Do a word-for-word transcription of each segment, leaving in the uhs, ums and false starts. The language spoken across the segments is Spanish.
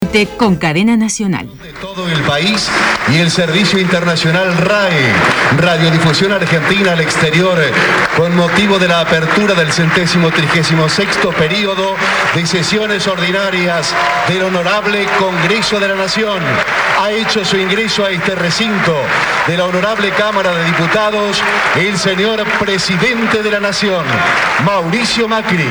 Con Cadena Nacional. De todo el país y el Servicio Internacional R A E, Radiodifusión Argentina al exterior, con motivo de la apertura del centésimo trigésimo sexto periodo de sesiones ordinarias del Honorable Congreso de la Nación. Ha hecho su ingreso a este recinto de la Honorable Cámara de Diputados el señor Presidente de la Nación, Mauricio Macri.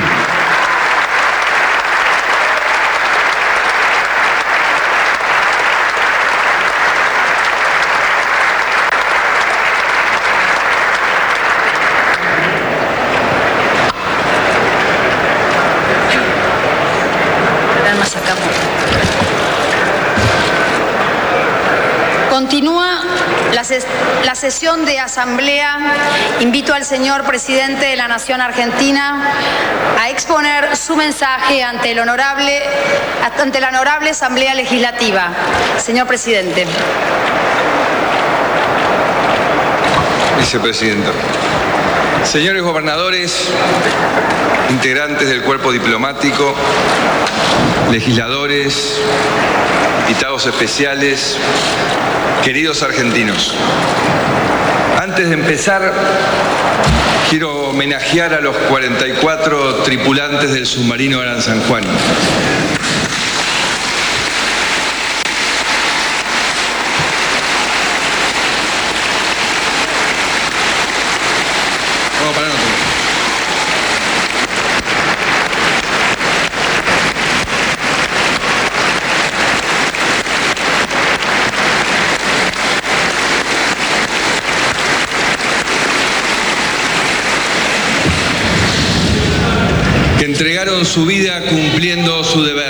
Continúa la, ses la sesión de asamblea. Invito al señor Presidente de la Nación Argentina a exponer su mensaje ante, el honorable, ante la honorable Asamblea Legislativa. Señor Presidente. Vicepresidenta. Señores gobernadores, integrantes del cuerpo diplomático, legisladores, invitados especiales, queridos argentinos, antes de empezar, quiero homenajear a los cuarenta y cuatro tripulantes del submarino Gran San Juan. Vamos a parar nosotros. Entregaron su vida cumpliendo su deber.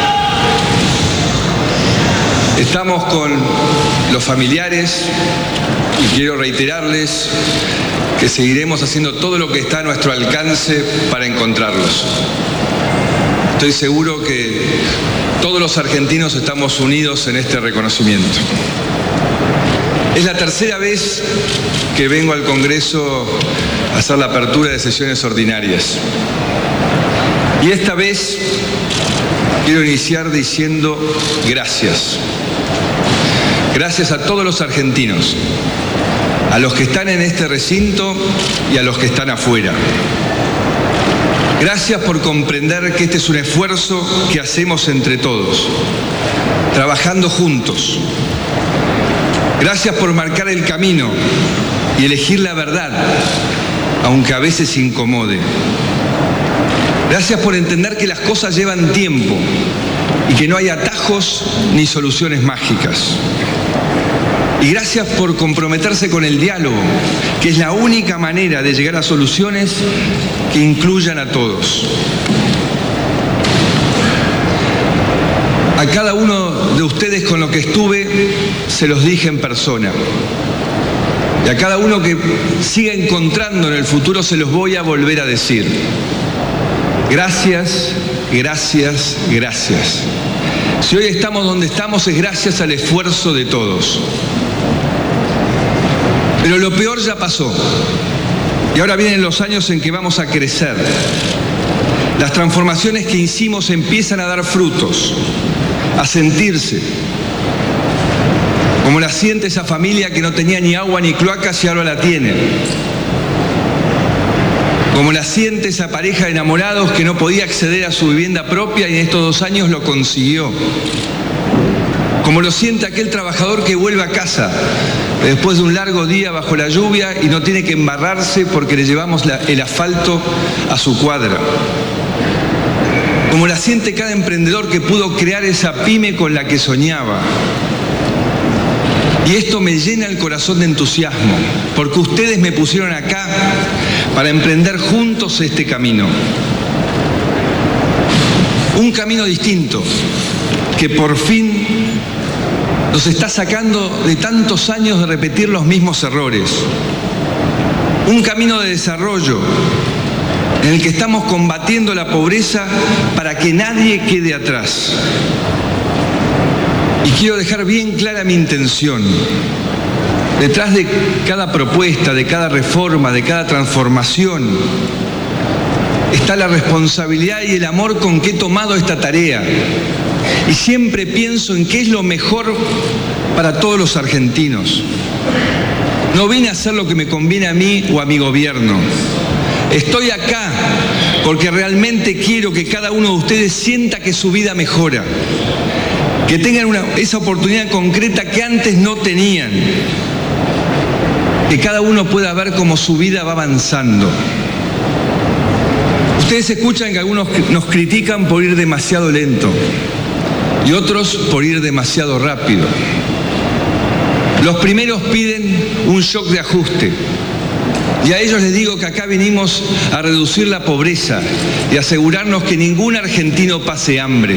Estamos con los familiares y quiero reiterarles que seguiremos haciendo todo lo que está a nuestro alcance para encontrarlos. Estoy seguro que todos los argentinos estamos unidos en este reconocimiento. Es la tercera vez que vengo al Congreso a hacer la apertura de sesiones ordinarias. Y esta vez quiero iniciar diciendo gracias. Gracias a todos los argentinos, a los que están en este recinto y a los que están afuera. Gracias por comprender que este es un esfuerzo que hacemos entre todos, trabajando juntos. Gracias por marcar el camino y elegir la verdad, aunque a veces incomode. Gracias por entender que las cosas llevan tiempo y que no hay atajos ni soluciones mágicas. Y gracias por comprometerse con el diálogo, que es la única manera de llegar a soluciones que incluyan a todos. A cada uno de ustedes con lo que estuve, se los dije en persona. Y a cada uno que siga encontrando en el futuro, se los voy a volver a decir. Gracias, gracias, gracias. Si hoy estamos donde estamos es gracias al esfuerzo de todos. Pero lo peor ya pasó. Y ahora vienen los años en que vamos a crecer. Las transformaciones que hicimos empiezan a dar frutos, a sentirse. Como la siente esa familia que no tenía ni agua ni cloacas y ahora la tiene. Como la siente esa pareja de enamorados que no podía acceder a su vivienda propia y en estos dos años lo consiguió. Como lo siente aquel trabajador que vuelve a casa después de un largo día bajo la lluvia y no tiene que embarrarse porque le llevamos la, el asfalto a su cuadra. Como la siente cada emprendedor que pudo crear esa pyme con la que soñaba. Y esto me llena el corazón de entusiasmo, porque ustedes me pusieron acá para emprender juntos este camino. Un camino distinto, que por fin nos está sacando de tantos años de repetir los mismos errores. Un camino de desarrollo, en el que estamos combatiendo la pobreza para que nadie quede atrás. Y quiero dejar bien clara mi intención. Detrás de cada propuesta, de cada reforma, de cada transformación, está la responsabilidad y el amor con que he tomado esta tarea. y siempre pienso en qué es lo mejor para todos los argentinos. No vine a hacer lo que me conviene a mí o a mi gobierno. Estoy acá porque realmente quiero que cada uno de ustedes sienta que su vida mejora, que tengan una, esa oportunidad concreta que antes no tenían, que cada uno pueda ver cómo su vida va avanzando. Ustedes escuchan que algunos nos critican por ir demasiado lento y otros por ir demasiado rápido. Los primeros piden un shock de ajuste y a ellos les digo que acá venimos a reducir la pobreza y asegurarnos que ningún argentino pase hambre.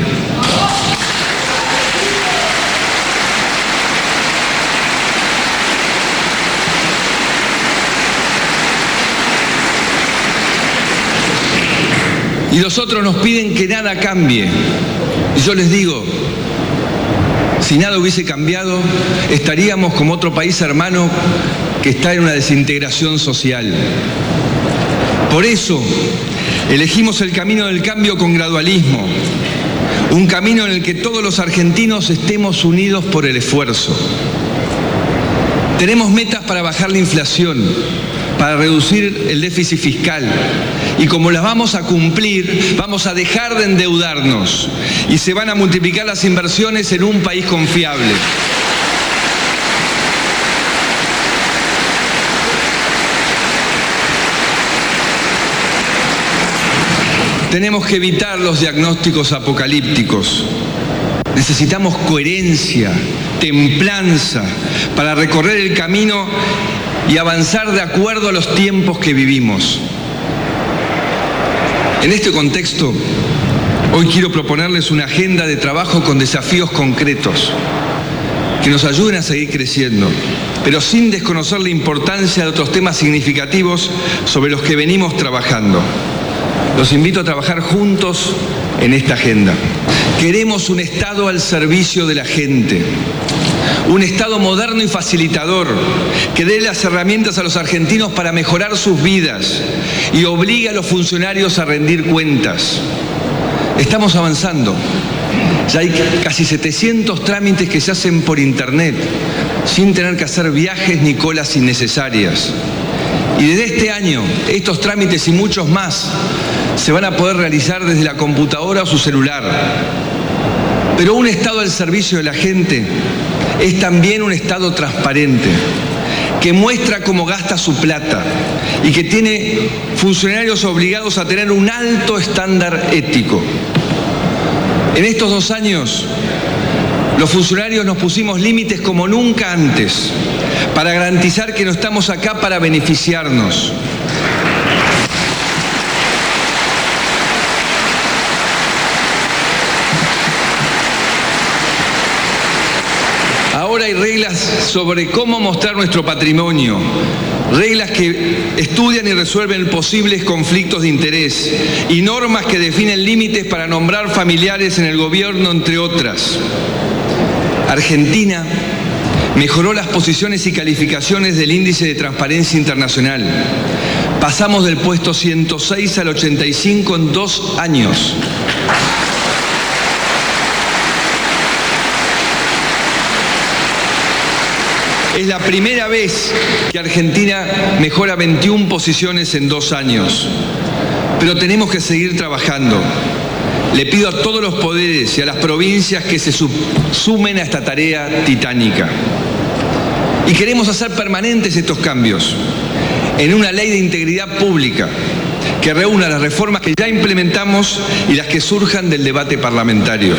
Y los otros nos piden que nada cambie. Y yo les digo, si nada hubiese cambiado, estaríamos como otro país hermano que está en una desintegración social. Por eso, elegimos el camino del cambio con gradualismo, un camino en el que todos los argentinos estemos unidos por el esfuerzo. Tenemos metas para bajar la inflación, para reducir el déficit fiscal, y como las vamos a cumplir, vamos a dejar de endeudarnos y se van a multiplicar las inversiones en un país confiable. Tenemos que evitar los diagnósticos apocalípticos. Necesitamos coherencia, templanza para recorrer el camino y avanzar de acuerdo a los tiempos que vivimos. En este contexto, hoy quiero proponerles una agenda de trabajo con desafíos concretos que nos ayuden a seguir creciendo, pero sin desconocer la importancia de otros temas significativos sobre los que venimos trabajando. Los invito a trabajar juntos en esta agenda. Queremos un Estado al servicio de la gente, un Estado moderno y facilitador que dé las herramientas a los argentinos para mejorar sus vidas y obligue a los funcionarios a rendir cuentas. Estamos avanzando. Ya hay casi setecientos trámites que se hacen por internet, sin tener que hacer viajes ni colas innecesarias. Y desde este año, estos trámites y muchos más se van a poder realizar desde la computadora o su celular. Pero un Estado al servicio de la gente es también un Estado transparente, que muestra cómo gasta su plata y que tiene funcionarios obligados a tener un alto estándar ético. En estos dos años, los funcionarios nos pusimos límites como nunca antes para garantizar que no estamos acá para beneficiarnos. Ahora hay reglas sobre cómo mostrar nuestro patrimonio, reglas que estudian y resuelven posibles conflictos de interés y normas que definen límites para nombrar familiares en el gobierno, entre otras. Argentina mejoró las posiciones y calificaciones del Índice de Transparencia Internacional. Pasamos del puesto ciento seis al ochenta y cinco en dos años. Es la primera vez que Argentina mejora veintiuna posiciones en dos años. Pero tenemos que seguir trabajando. Le pido a todos los poderes y a las provincias que se sumen a esta tarea titánica. Y queremos hacer permanentes estos cambios en una ley de integridad pública que reúna las reformas que ya implementamos y las que surjan del debate parlamentario.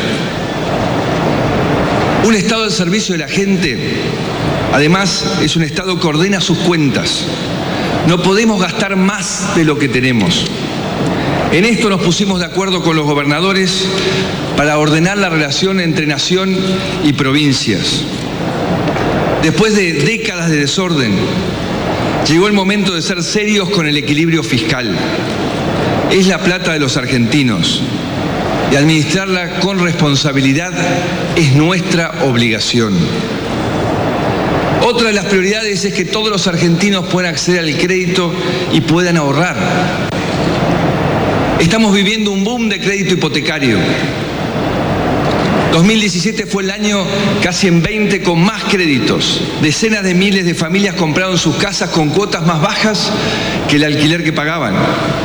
Un Estado al servicio de la gente, además, es un Estado que ordena sus cuentas. No podemos gastar más de lo que tenemos. En esto nos pusimos de acuerdo con los gobernadores para ordenar la relación entre nación y provincias. Después de décadas de desorden, llegó el momento de ser serios con el equilibrio fiscal. Es la plata de los argentinos y administrarla con responsabilidad es nuestra obligación. Otra de las prioridades es que todos los argentinos puedan acceder al crédito y puedan ahorrar. Estamos viviendo un boom de crédito hipotecario. dos mil diecisiete fue el año casi en veinte con más créditos. Decenas de miles de familias compraron sus casas con cuotas más bajas que el alquiler que pagaban.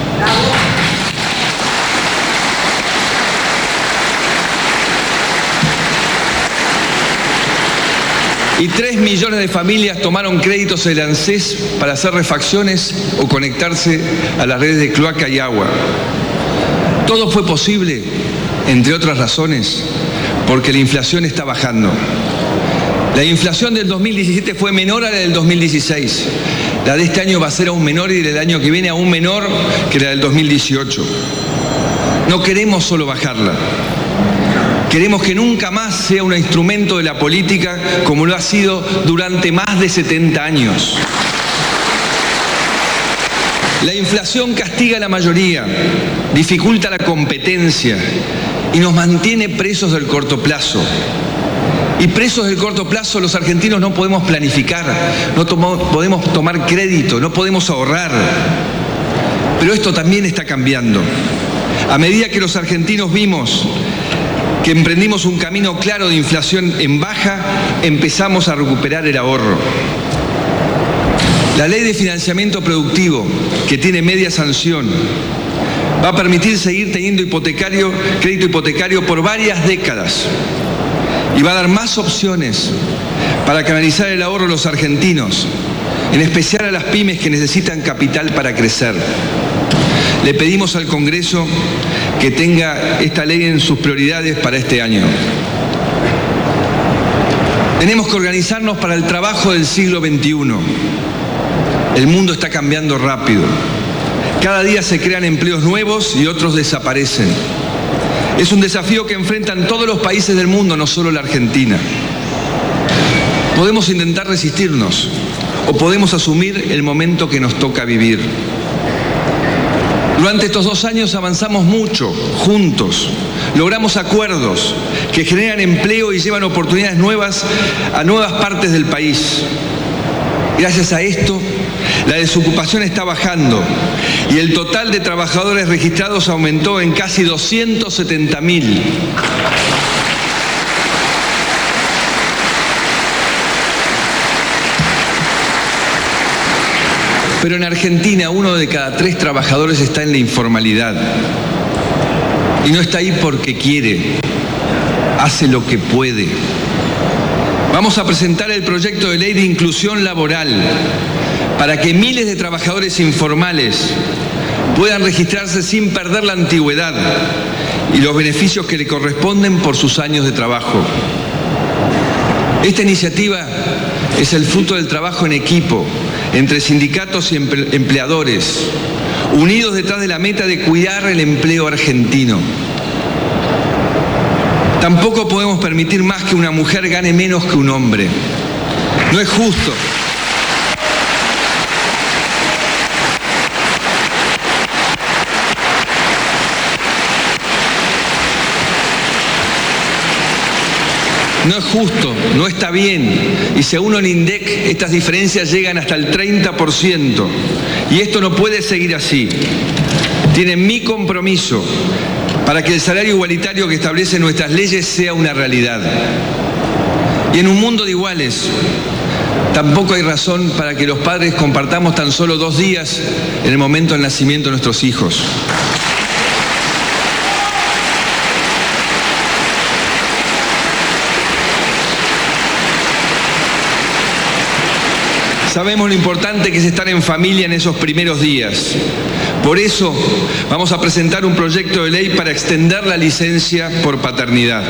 Y tres millones de familias tomaron créditos en el ANSES para hacer refacciones o conectarse a las redes de cloaca y agua. Todo fue posible, entre otras razones, porque la inflación está bajando. La inflación del dos mil diecisiete fue menor a la del dos mil dieciséis. La de este año va a ser aún menor y del año que viene aún menor que la del dos mil dieciocho. No queremos solo bajarla. Queremos que nunca más sea un instrumento de la política como lo ha sido durante más de setenta años. La inflación castiga a la mayoría, dificulta la competencia y nos mantiene presos del corto plazo. Y presos del corto plazo los argentinos no podemos planificar, no tomo, podemos tomar crédito, no podemos ahorrar. Pero esto también está cambiando. A medida que los argentinos vimos que emprendimos un camino claro de inflación en baja, empezamos a recuperar el ahorro. La ley de financiamiento productivo, que tiene media sanción, va a permitir seguir teniendo hipotecario, crédito hipotecario por varias décadas y va a dar más opciones para canalizar el ahorro de los argentinos, en especial a las pymes que necesitan capital para crecer. Le pedimos al Congreso que tenga esta ley en sus prioridades para este año. Tenemos que organizarnos para el trabajo del siglo veintiuno. El mundo está cambiando rápido. Cada día se crean empleos nuevos y otros desaparecen. Es un desafío que enfrentan todos los países del mundo, no solo la Argentina. Podemos intentar resistirnos o podemos asumir el momento que nos toca vivir. Durante estos dos años avanzamos mucho, juntos. Logramos acuerdos que generan empleo y llevan oportunidades nuevas a nuevas partes del país. Gracias a esto, la desocupación está bajando y el total de trabajadores registrados aumentó en casi doscientos setenta mil. Pero en Argentina uno de cada tres trabajadores está en la informalidad. Y no está ahí porque quiere, hace lo que puede. Vamos a presentar el proyecto de ley de inclusión laboral para que miles de trabajadores informales puedan registrarse sin perder la antigüedad y los beneficios que le corresponden por sus años de trabajo. Esta iniciativa es el fruto del trabajo en equipo entre sindicatos y empleadores, unidos detrás de la meta de cuidar el empleo argentino. Tampoco podemos permitir más que una mujer gane menos que un hombre. No es justo. No es justo, no está bien. Y según el INDEC, estas diferencias llegan hasta el treinta por ciento. Y esto no puede seguir así. Tienen mi compromiso para que el salario igualitario que establecen nuestras leyes sea una realidad. Y en un mundo de iguales, tampoco hay razón para que los padres compartamos tan solo dos días en el momento del nacimiento de nuestros hijos. Sabemos lo importante que es estar en familia en esos primeros días. Por eso vamos a presentar un proyecto de ley para extender la licencia por paternidad.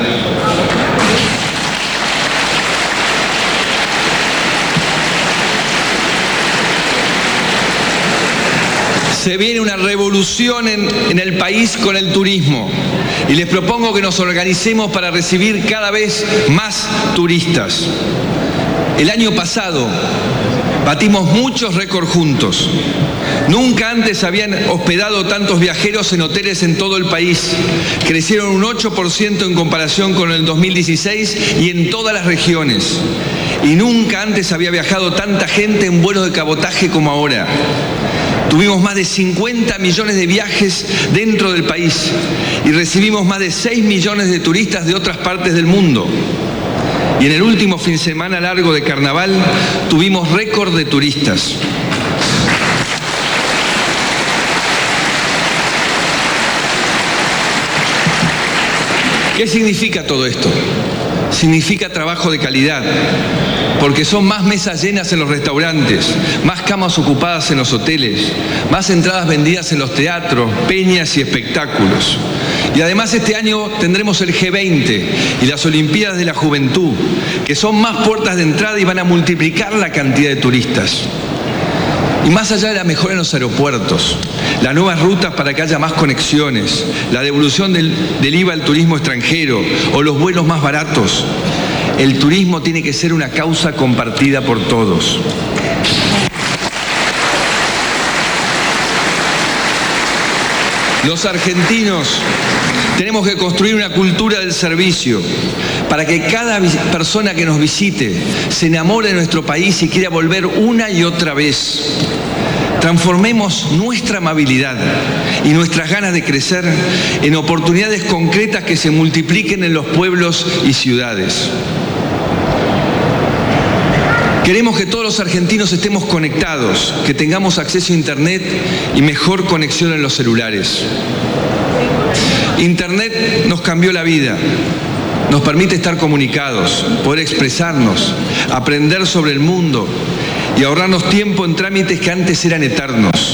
Se viene una revolución en, en el país con el turismo y les propongo que nos organicemos para recibir cada vez más turistas. El año pasado batimos muchos récords juntos. Nunca antes habían hospedado tantos viajeros en hoteles en todo el país. Crecieron un ocho por ciento en comparación con el dos mil dieciséis y en todas las regiones. Y nunca antes había viajado tanta gente en vuelos de cabotaje como ahora. Tuvimos más de cincuenta millones de viajes dentro del país y recibimos más de seis millones de turistas de otras partes del mundo. Y en el último fin de semana largo de carnaval tuvimos récord de turistas. ¿Qué significa todo esto? Significa trabajo de calidad, porque son más mesas llenas en los restaurantes, más camas ocupadas en los hoteles, más entradas vendidas en los teatros, peñas y espectáculos. Y además este año tendremos el G veinte y las Olimpiadas de la Juventud, que son más puertas de entrada y van a multiplicar la cantidad de turistas. Y más allá de la mejora en los aeropuertos, las nuevas rutas para que haya más conexiones, la devolución del, del I V A al turismo extranjero o los vuelos más baratos, el turismo tiene que ser una causa compartida por todos. Los argentinos tenemos que construir una cultura del servicio para que cada persona que nos visite se enamore de nuestro país y quiera volver una y otra vez. Transformemos nuestra amabilidad y nuestras ganas de crecer en oportunidades concretas que se multipliquen en los pueblos y ciudades. Queremos que todos los argentinos estemos conectados, que tengamos acceso a Internet y mejor conexión en los celulares. Internet nos cambió la vida, nos permite estar comunicados, poder expresarnos, aprender sobre el mundo y ahorrarnos tiempo en trámites que antes eran eternos.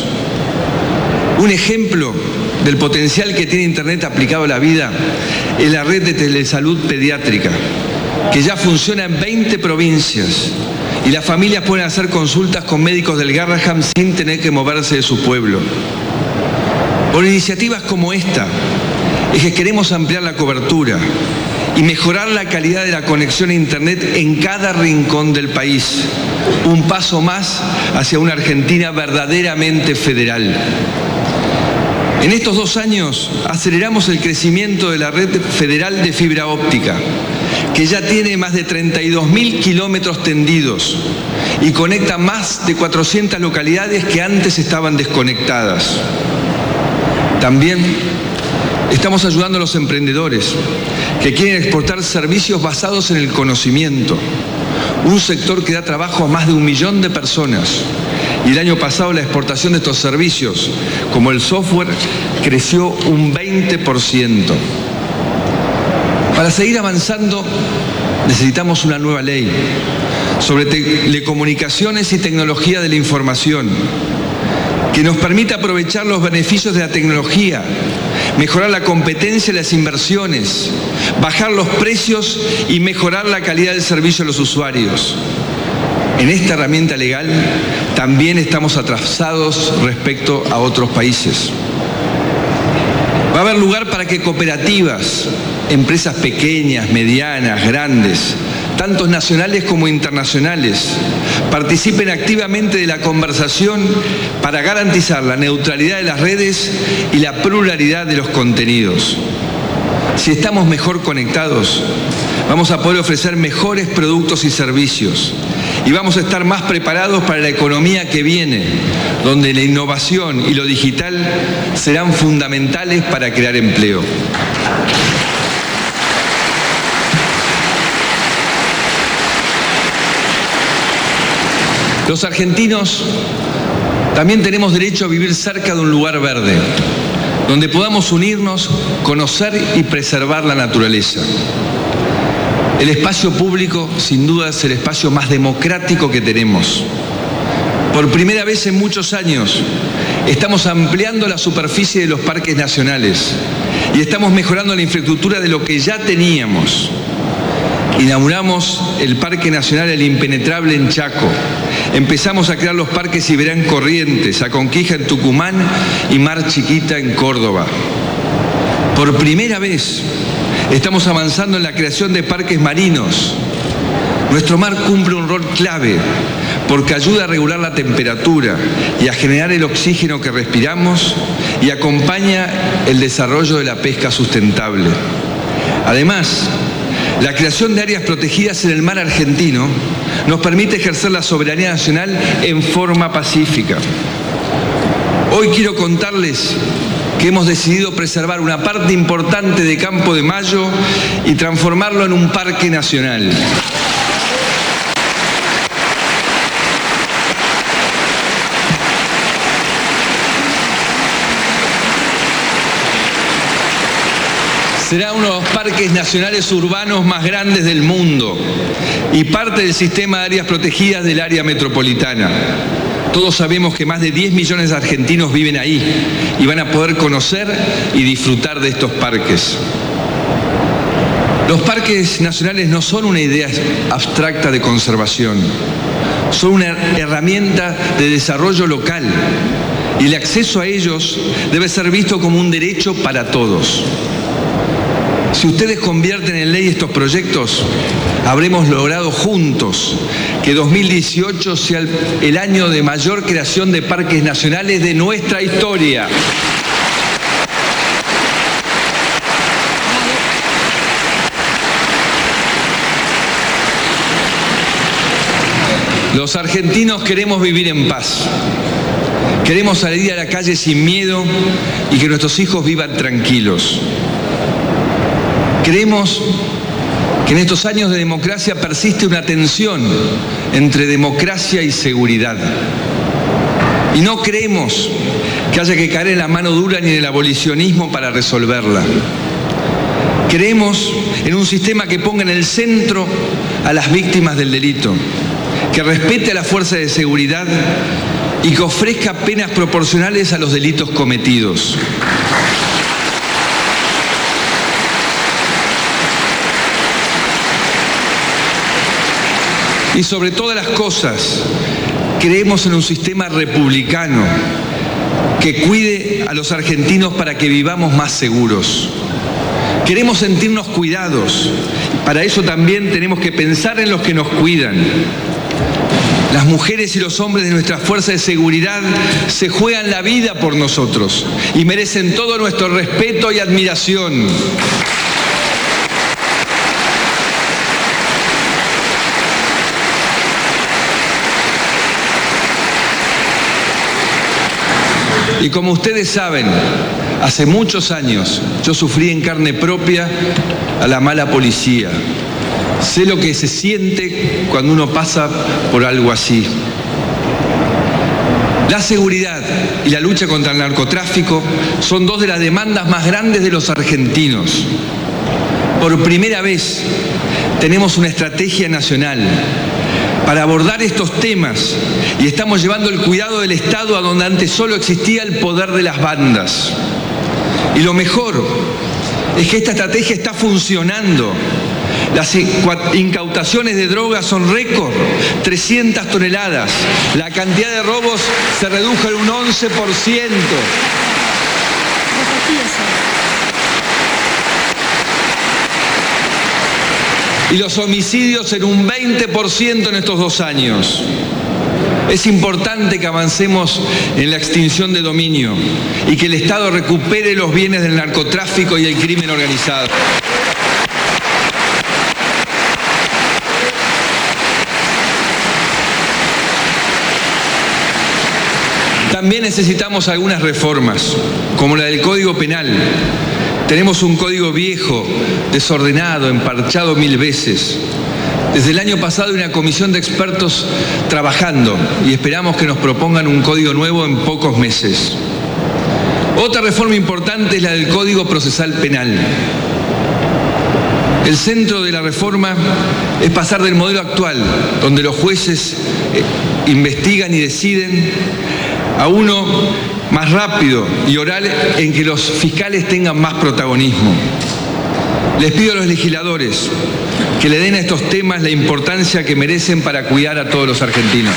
Un ejemplo del potencial que tiene Internet aplicado a la vida es la red de telesalud pediátrica, que ya funciona en veinte provincias y las familias pueden hacer consultas con médicos del Garrahan sin tener que moverse de su pueblo. Por iniciativas como esta, es que queremos ampliar la cobertura y mejorar la calidad de la conexión a Internet en cada rincón del país. Un paso más hacia una Argentina verdaderamente federal. En estos dos años aceleramos el crecimiento de la red federal de fibra óptica, que ya tiene más de treinta y dos mil kilómetros tendidos y conecta más de cuatrocientas localidades que antes estaban desconectadas. También estamos ayudando a los emprendedores que quieren exportar servicios basados en el conocimiento, un sector que da trabajo a más de un millón de personas. Y el año pasado la exportación de estos servicios, como el software, creció un veinte por ciento. Para seguir avanzando, necesitamos una nueva ley sobre telecomunicaciones y tecnología de la información, que nos permita aprovechar los beneficios de la tecnología, mejorar la competencia y las inversiones, bajar los precios y mejorar la calidad del servicio a los usuarios. En esta herramienta legal también estamos atrasados respecto a otros países. Va a haber lugar para que cooperativas, empresas pequeñas, medianas, grandes, tanto nacionales como internacionales, participen activamente de la conversación para garantizar la neutralidad de las redes y la pluralidad de los contenidos. Si estamos mejor conectados, vamos a poder ofrecer mejores productos y servicios y vamos a estar más preparados para la economía que viene, donde la innovación y lo digital serán fundamentales para crear empleo. Los argentinos también tenemos derecho a vivir cerca de un lugar verde, donde podamos unirnos, conocer y preservar la naturaleza. El espacio público, sin duda, es el espacio más democrático que tenemos. Por primera vez en muchos años, estamos ampliando la superficie de los parques nacionales y estamos mejorando la infraestructura de lo que ya teníamos. Inauguramos el Parque Nacional El Impenetrable en Chaco. Empezamos a crear los parques Iberá en Corrientes, Aconquija en Tucumán y Mar Chiquita en Córdoba. Por primera vez estamos avanzando en la creación de parques marinos. Nuestro mar cumple un rol clave porque ayuda a regular la temperatura y a generar el oxígeno que respiramos y acompaña el desarrollo de la pesca sustentable. Además, la creación de áreas protegidas en el mar argentino nos permite ejercer la soberanía nacional en forma pacífica. Hoy quiero contarles que hemos decidido preservar una parte importante de Campo de Mayo y transformarlo en un parque nacional. Será uno de los parques nacionales urbanos más grandes del mundo y parte del sistema de áreas protegidas del área metropolitana. Todos sabemos que más de diez millones de argentinos viven ahí y van a poder conocer y disfrutar de estos parques. Los parques nacionales no son una idea abstracta de conservación, son una herramienta de desarrollo local y el acceso a ellos debe ser visto como un derecho para todos. Si ustedes convierten en ley estos proyectos, habremos logrado juntos que dos mil dieciocho sea el, el año de mayor creación de parques nacionales de nuestra historia. Los argentinos queremos vivir en paz. Queremos salir a la calle sin miedo y que nuestros hijos vivan tranquilos. Creemos que en estos años de democracia persiste una tensión entre democracia y seguridad. Y no creemos que haya que caer en la mano dura ni en el abolicionismo para resolverla. Creemos en un sistema que ponga en el centro a las víctimas del delito, que respete a las fuerzas de seguridad y que ofrezca penas proporcionales a los delitos cometidos. Y sobre todas las cosas, creemos en un sistema republicano que cuide a los argentinos para que vivamos más seguros. Queremos sentirnos cuidados. Para eso también tenemos que pensar en los que nos cuidan. Las mujeres y los hombres de nuestras fuerzas de seguridad se juegan la vida por nosotros y merecen todo nuestro respeto y admiración. Y como ustedes saben, hace muchos años yo sufrí en carne propia a la mala policía. Sé lo que se siente cuando uno pasa por algo así. La seguridad y la lucha contra el narcotráfico son dos de las demandas más grandes de los argentinos. Por primera vez tenemos una estrategia nacional para abordar estos temas y estamos llevando el cuidado del Estado a donde antes solo existía el poder de las bandas. Y lo mejor es que esta estrategia está funcionando. Las incautaciones de drogas son récord, trescientas toneladas. La cantidad de robos se redujo en un once por ciento. Y los homicidios en un veinte por ciento en estos dos años. Es importante que avancemos en la extinción de dominio y que el Estado recupere los bienes del narcotráfico y el crimen organizado. También necesitamos algunas reformas, como la del Código Penal. Tenemos un código viejo, desordenado, emparchado mil veces. Desde el año pasado hay una comisión de expertos trabajando y esperamos que nos propongan un código nuevo en pocos meses. Otra reforma importante es la del Código Procesal Penal. El centro de la reforma es pasar del modelo actual, donde los jueces investigan y deciden, a uno más rápido y oral en que los fiscales tengan más protagonismo. Les pido a los legisladores que le den a estos temas la importancia que merecen para cuidar a todos los argentinos.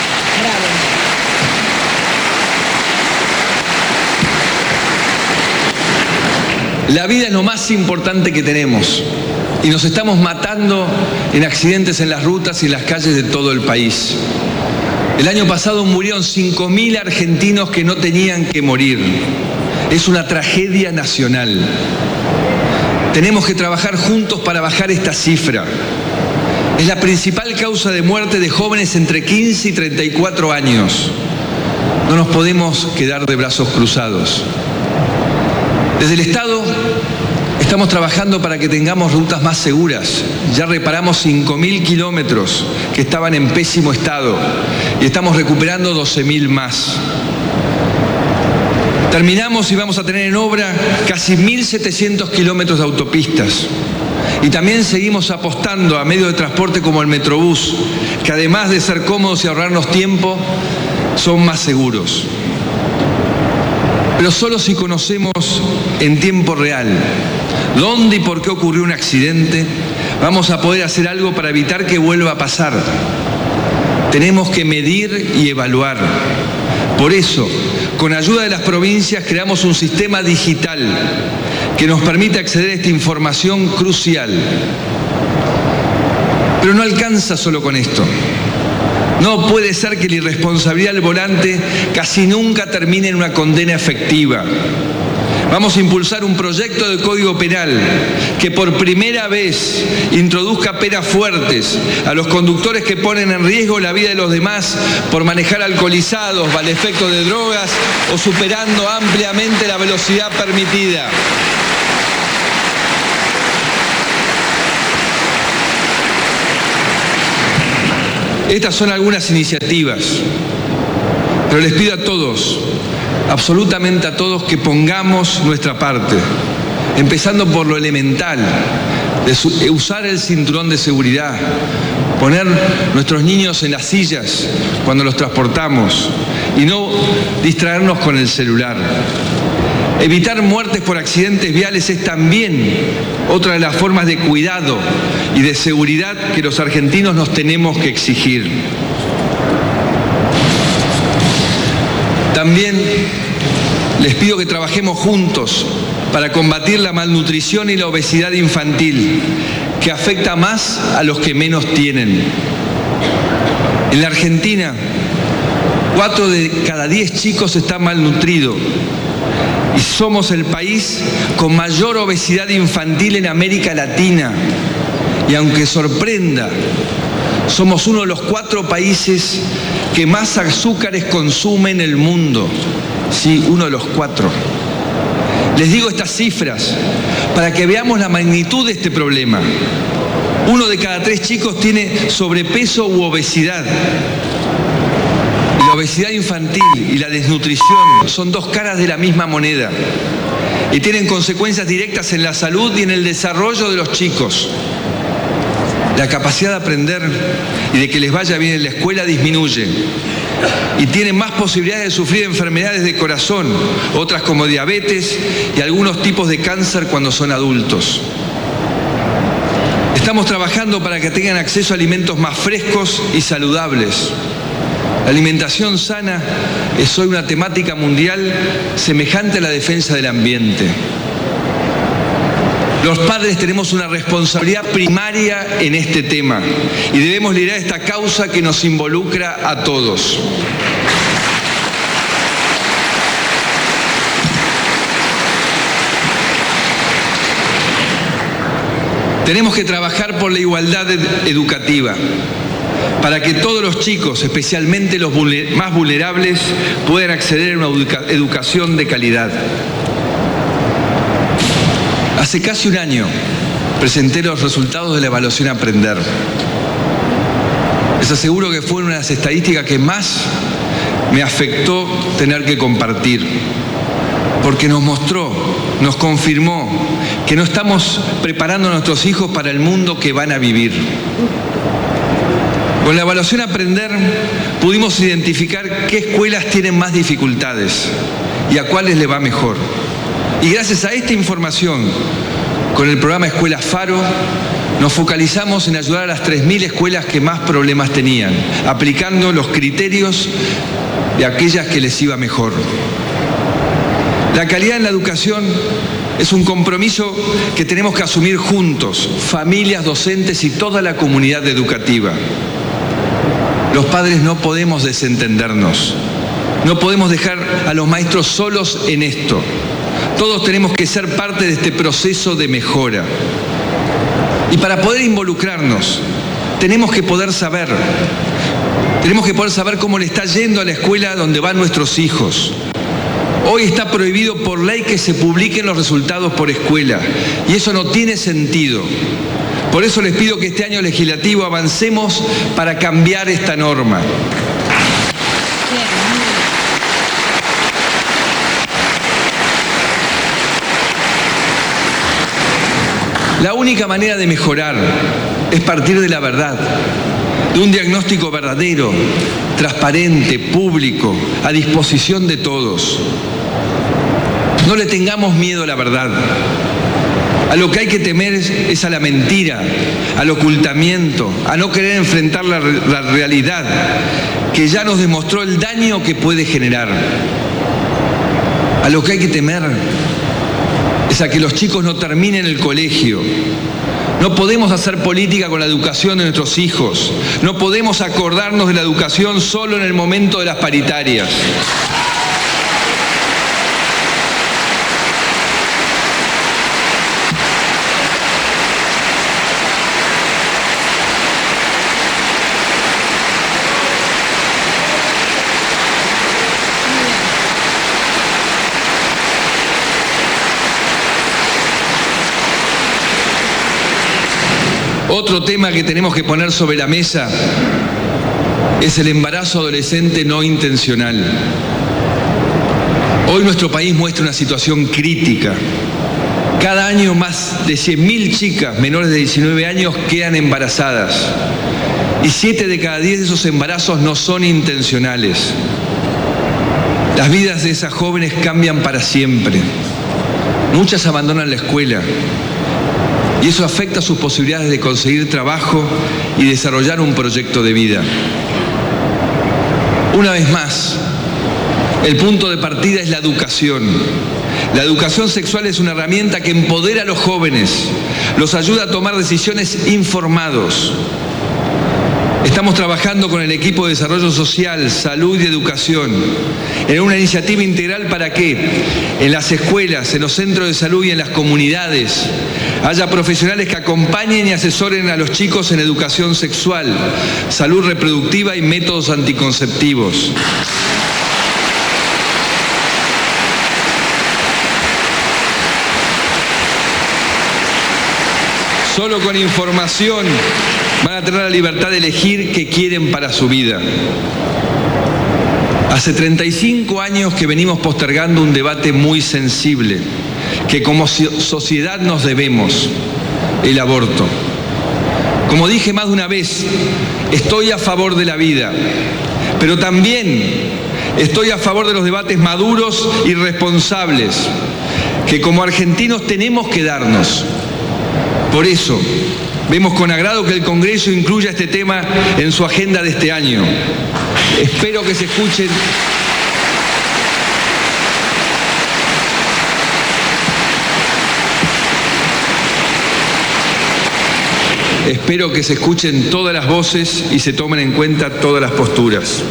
La vida es lo más importante que tenemos y nos estamos matando en accidentes en las rutas y en las calles de todo el país. El año pasado murieron cinco mil argentinos que no tenían que morir. Es una tragedia nacional. Tenemos que trabajar juntos para bajar esta cifra. Es la principal causa de muerte de jóvenes entre quince y treinta y cuatro años. No nos podemos quedar de brazos cruzados. Desde el Estado estamos trabajando para que tengamos rutas más seguras. Ya reparamos cinco mil kilómetros que estaban en pésimo estado y estamos recuperando doce mil más. Terminamos y vamos a tener en obra casi mil setecientos kilómetros de autopistas. Y también seguimos apostando a medios de transporte como el Metrobús, que además de ser cómodos y ahorrarnos tiempo, son más seguros. Pero solo si conocemos en tiempo real dónde y por qué ocurrió un accidente, vamos a poder hacer algo para evitar que vuelva a pasar. Tenemos que medir y evaluar. Por eso, con ayuda de las provincias, creamos un sistema digital que nos permite acceder a esta información crucial. Pero no alcanza solo con esto. No puede ser que la irresponsabilidad al volante casi nunca termine en una condena efectiva. Vamos a impulsar un proyecto de Código Penal que por primera vez introduzca penas fuertes a los conductores que ponen en riesgo la vida de los demás por manejar alcoholizados, bajo el efecto de drogas o superando ampliamente la velocidad permitida. Estas son algunas iniciativas, pero les pido a todos, absolutamente a todos, que pongamos nuestra parte, empezando por lo elemental, de usar el cinturón de seguridad, poner nuestros niños en las sillas cuando los transportamos y no distraernos con el celular. Evitar muertes por accidentes viales es también otra de las formas de cuidado y de seguridad que los argentinos nos tenemos que exigir. También les pido que trabajemos juntos para combatir la malnutrición y la obesidad infantil, que afecta más a los que menos tienen. En la Argentina, cuatro de cada diez chicos están malnutridos. Y somos el país con mayor obesidad infantil en América Latina. Y aunque sorprenda, somos uno de los cuatro países que más azúcares consume en el mundo. Sí, uno de los cuatro. Les digo estas cifras para que veamos la magnitud de este problema. Uno de cada tres chicos tiene sobrepeso u obesidad. La obesidad infantil y la desnutrición son dos caras de la misma moneda y tienen consecuencias directas en la salud y en el desarrollo de los chicos. La capacidad de aprender y de que les vaya bien en la escuela disminuye y tienen más posibilidades de sufrir enfermedades de corazón, otras como diabetes y algunos tipos de cáncer cuando son adultos. Estamos trabajando para que tengan acceso a alimentos más frescos y saludables. La alimentación sana es hoy una temática mundial semejante a la defensa del ambiente. Los padres tenemos una responsabilidad primaria en este tema y debemos liderar esta causa que nos involucra a todos. Tenemos que trabajar por la igualdad educativa, para que todos los chicos, especialmente los más vulnerables, puedan acceder a una educa- educación de calidad. Hace casi un año presenté los resultados de la evaluación Aprender. Les aseguro que fue una de las estadísticas que más me afectó tener que compartir, porque nos mostró, nos confirmó que no estamos preparando a nuestros hijos para el mundo que van a vivir. Con la evaluación Aprender pudimos identificar qué escuelas tienen más dificultades y a cuáles le va mejor. Y gracias a esta información, con el programa Escuelas Faro, nos focalizamos en ayudar a las tres mil escuelas que más problemas tenían, aplicando los criterios de aquellas que les iba mejor. La calidad en la educación es un compromiso que tenemos que asumir juntos, familias, docentes y toda la comunidad educativa. Los padres no podemos desentendernos, no podemos dejar a los maestros solos en esto. Todos tenemos que ser parte de este proceso de mejora. Y para poder involucrarnos, tenemos que poder saber Tenemos que poder saber cómo le está yendo a la escuela donde van nuestros hijos. Hoy está prohibido por ley que se publiquen los resultados por escuela, y eso no tiene sentido. Por eso les pido que este año legislativo avancemos para cambiar esta norma. La única manera de mejorar es partir de la verdad, de un diagnóstico verdadero, transparente, público, a disposición de todos. No le tengamos miedo a la verdad. A lo que hay que temer es, es a la mentira, al ocultamiento, a no querer enfrentar la, la realidad, que ya nos demostró el daño que puede generar. A lo que hay que temer es a que los chicos no terminen el colegio. No podemos hacer política con la educación de nuestros hijos. No podemos acordarnos de la educación solo en el momento de las paritarias. Otro tema que tenemos que poner sobre la mesa es el embarazo adolescente no intencional. Hoy nuestro país muestra una situación crítica. Cada año más de cien mil chicas menores de diecinueve años quedan embarazadas y siete de cada diez de esos embarazos no son intencionales. Las vidas de esas jóvenes cambian para siempre. Muchas abandonan la escuela. Y eso afecta sus posibilidades de conseguir trabajo y desarrollar un proyecto de vida. Una vez más, el punto de partida es la educación. La educación sexual es una herramienta que empodera a los jóvenes, los ayuda a tomar decisiones informados. Estamos trabajando con el equipo de Desarrollo Social, Salud y Educación en una iniciativa integral para que en las escuelas, en los centros de salud y en las comunidades haya profesionales que acompañen y asesoren a los chicos en educación sexual, salud reproductiva y métodos anticonceptivos. Solo con información van a tener la libertad de elegir qué quieren para su vida. Hace treinta y cinco años que venimos postergando un debate muy sensible, que como sociedad nos debemos, el aborto. Como dije más de una vez, estoy a favor de la vida, pero también estoy a favor de los debates maduros y responsables, que como argentinos tenemos que darnos. Por eso, vemos con agrado que el Congreso incluya este tema en su agenda de este año. Espero que se escuchen. Espero que se escuchen todas las voces y se tomen en cuenta todas las posturas.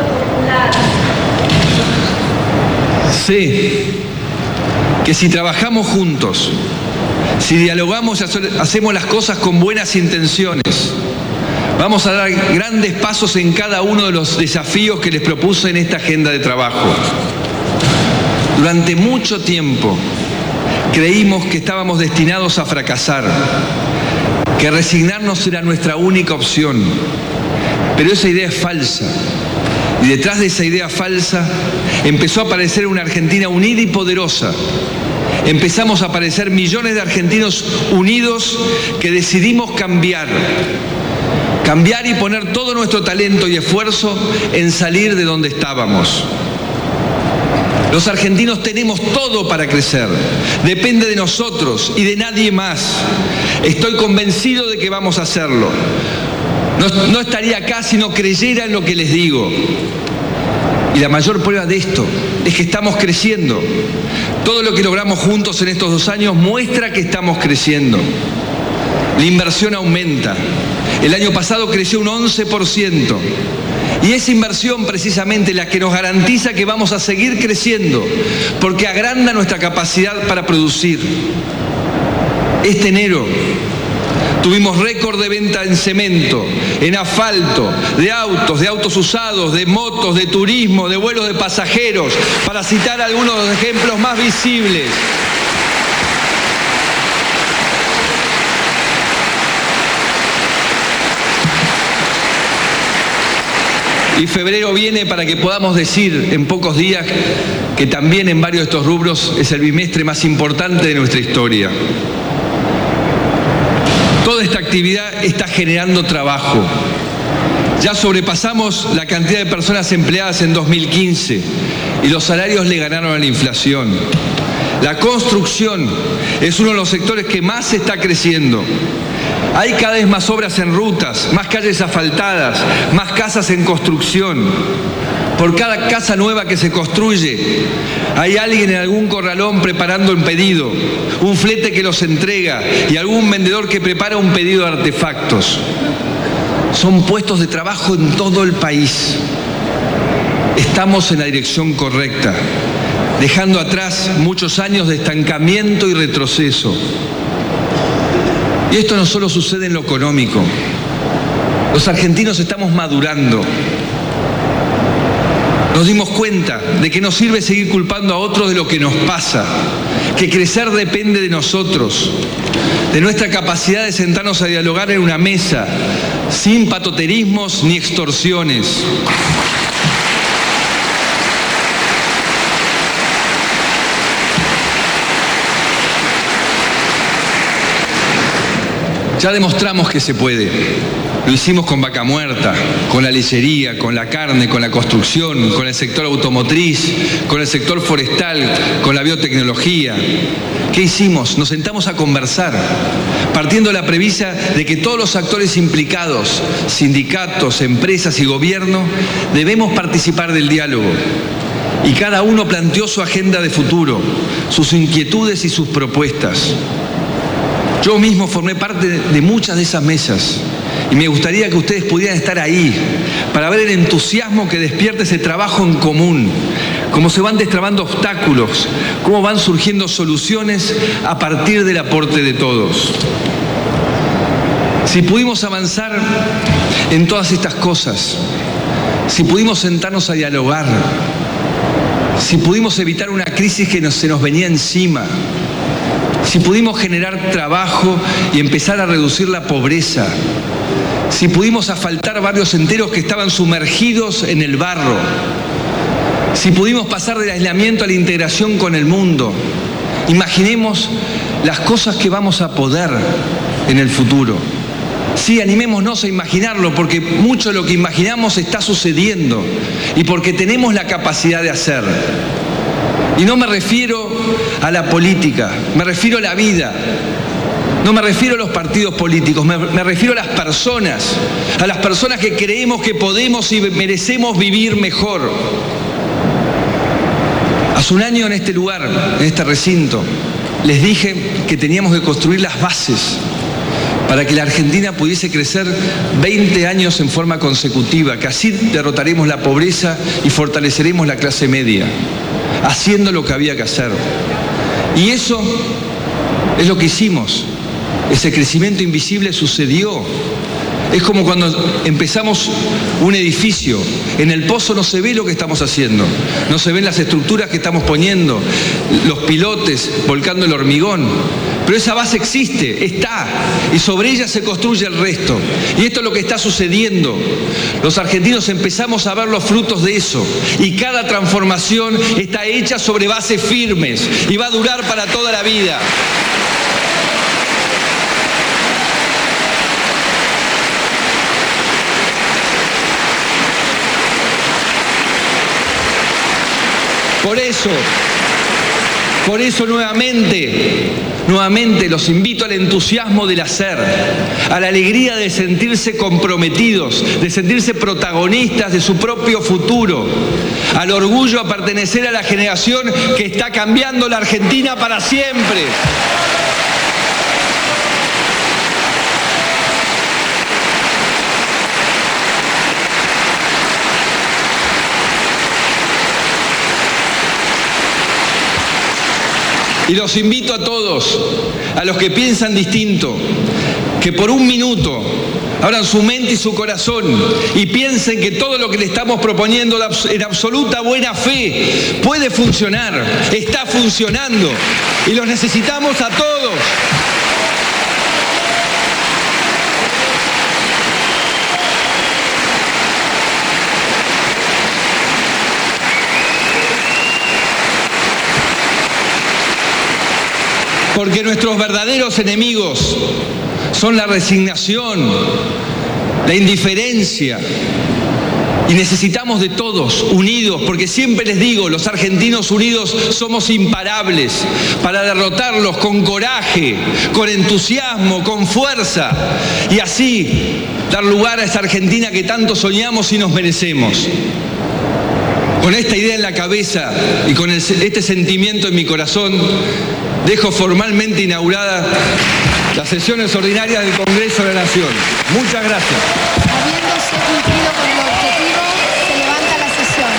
Sé que si trabajamos juntos, si dialogamos y hacemos las cosas con buenas intenciones, vamos a dar grandes pasos en cada uno de los desafíos que les propuse en esta agenda de trabajo. Durante mucho tiempo creímos que estábamos destinados a fracasar, que resignarnos era nuestra única opción, pero esa idea es falsa. Y detrás de esa idea falsa empezó a aparecer una Argentina unida y poderosa. Empezamos a aparecer millones de argentinos unidos que decidimos cambiar. Cambiar y poner todo nuestro talento y esfuerzo en salir de donde estábamos. Los argentinos tenemos todo para crecer. Depende de nosotros y de nadie más. Estoy convencido de que vamos a hacerlo. No, no estaría acá si no creyera en lo que les digo. Y la mayor prueba de esto es que estamos creciendo. Todo lo que logramos juntos en estos dos años muestra que estamos creciendo. La inversión aumenta. El año pasado creció un once por ciento. Y esa inversión precisamente la que nos garantiza que vamos a seguir creciendo, porque agranda nuestra capacidad para producir. Este enero Tuvimos récord de venta en cemento, en asfalto, de autos, de autos usados, de motos, de turismo, de vuelos de pasajeros, para citar algunos de los ejemplos más visibles. Y febrero viene para que podamos decir en pocos días que también en varios de estos rubros es el bimestre más importante de nuestra historia. Toda esta actividad está generando trabajo. Ya sobrepasamos la cantidad de personas empleadas en dos mil quince y los salarios le ganaron a la inflación. La construcción es uno de los sectores que más está creciendo. Hay cada vez más obras en rutas, más calles asfaltadas, más casas en construcción. Por cada casa nueva que se construye, hay alguien en algún corralón preparando un pedido, un flete que los entrega y algún vendedor que prepara un pedido de artefactos. Son puestos de trabajo en todo el país. Estamos en la dirección correcta, dejando atrás muchos años de estancamiento y retroceso. Y esto no solo sucede en lo económico. Los argentinos estamos madurando. Nos dimos cuenta de que no sirve seguir culpando a otros de lo que nos pasa, que crecer depende de nosotros, de nuestra capacidad de sentarnos a dialogar en una mesa, sin patoterismos ni extorsiones. Ya demostramos que se puede. Lo hicimos con Vaca Muerta, con la lechería, con la carne, con la construcción, con el sector automotriz, con el sector forestal, con la biotecnología. ¿Qué hicimos? Nos sentamos a conversar, partiendo de la premisa de que todos los actores implicados, sindicatos, empresas y gobierno, debemos participar del diálogo. Y cada uno planteó su agenda de futuro, sus inquietudes y sus propuestas. Yo mismo formé parte de muchas de esas mesas y me gustaría que ustedes pudieran estar ahí para ver el entusiasmo que despierta ese trabajo en común, cómo se van destrabando obstáculos, cómo van surgiendo soluciones a partir del aporte de todos. Si pudimos avanzar en todas estas cosas, si pudimos sentarnos a dialogar, si pudimos evitar una crisis que nos, se nos venía encima, si pudimos generar trabajo y empezar a reducir la pobreza, si pudimos asfaltar barrios enteros que estaban sumergidos en el barro, si pudimos pasar del aislamiento a la integración con el mundo, imaginemos las cosas que vamos a poder en el futuro. Sí, animémonos a imaginarlo, porque mucho de lo que imaginamos está sucediendo y porque tenemos la capacidad de hacer. Y no me refiero a la política, me refiero a la vida. No me refiero a los partidos políticos, me, me refiero a las personas, a las personas que creemos que podemos y merecemos vivir mejor. Hace un año en este lugar, en este recinto, les dije que teníamos que construir las bases para que la Argentina pudiese crecer veinte años en forma consecutiva, que así derrotaremos la pobreza y fortaleceremos la clase media, haciendo lo que había que hacer. Y eso es lo que hicimos. Ese crecimiento invisible sucedió. Es como cuando empezamos un edificio. En el pozo no se ve lo que estamos haciendo. No se ven las estructuras que estamos poniendo, los pilotes volcando el hormigón. Pero esa base existe, está, y sobre ella se construye el resto. Y esto es lo que está sucediendo. Los argentinos empezamos a ver los frutos de eso. Y cada transformación está hecha sobre bases firmes y va a durar para toda la vida. Por eso, por eso nuevamente, nuevamente los invito al entusiasmo del hacer, a la alegría de sentirse comprometidos, de sentirse protagonistas de su propio futuro, al orgullo a pertenecer a la generación que está cambiando la Argentina para siempre. Y los invito a todos, a los que piensan distinto, que por un minuto abran su mente y su corazón y piensen que todo lo que le estamos proponiendo en absoluta buena fe puede funcionar, está funcionando y los necesitamos a todos. Porque nuestros verdaderos enemigos son la resignación, la indiferencia. Y necesitamos de todos, unidos, porque siempre les digo, los argentinos unidos somos imparables para derrotarlos con coraje, con entusiasmo, con fuerza, y así dar lugar a esa Argentina que tanto soñamos y nos merecemos. Con esta idea en la cabeza y con el, este sentimiento en mi corazón, dejo formalmente inaugurada las sesiones ordinarias del Congreso de la Nación. Muchas gracias. Habiéndose cumplido con el objetivo, se levanta la sesión.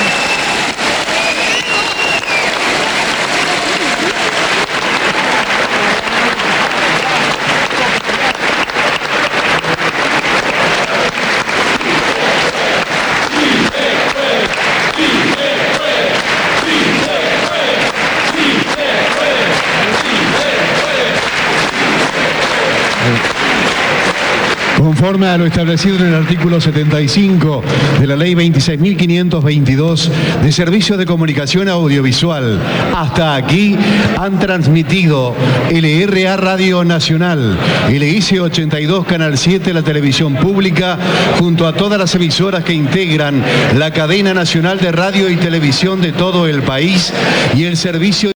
Conforme a lo establecido en el artículo setenta y cinco de la Ley veintiséis mil quinientos veintidós de Servicios de Comunicación Audiovisual, hasta aquí han transmitido L R A Radio Nacional, L I C ochenta y dos Canal siete, la televisión pública, junto a todas las emisoras que integran la cadena nacional de radio y televisión de todo el país y el servicio